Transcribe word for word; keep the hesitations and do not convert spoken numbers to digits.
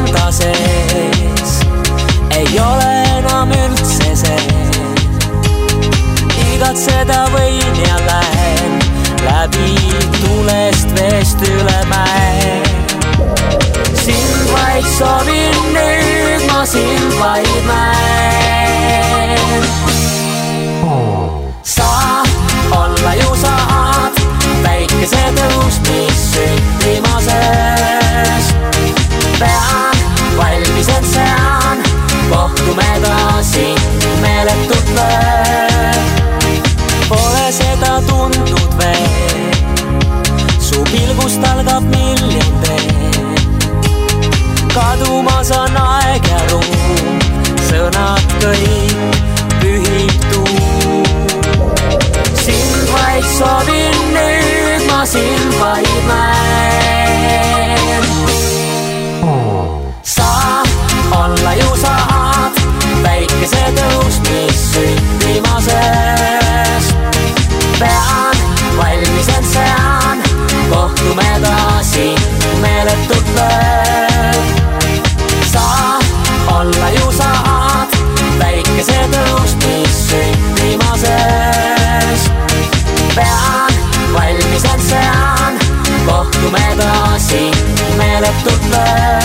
enda sees ei ole enam üldse see. Igatseda võin ja lähen läbi tulest veest üle mäe. Sind vaid soovin nüüd, ma sind vaid näen. Sa olla ju saad väikese tõus, mis sündima sees. Pean valmis, et sean, kohtume edasi meeletut veel. Pole seda tundnud veel, su pilgust algab millin tee. Kadumas on aeg ja ruum, sõnad kõik pühib tuum. Sind vaid soovin nüüd, ma sind vaid näen. Sa olla ju saad väikese tõus, mis sündima sees. Pean valmis, et sean, kohtume edasi meeletut veel. Sa olla ju saad väikese tõus, mis sündima sees. Pean valmis, et sean, kohtume edasi meeletut veel.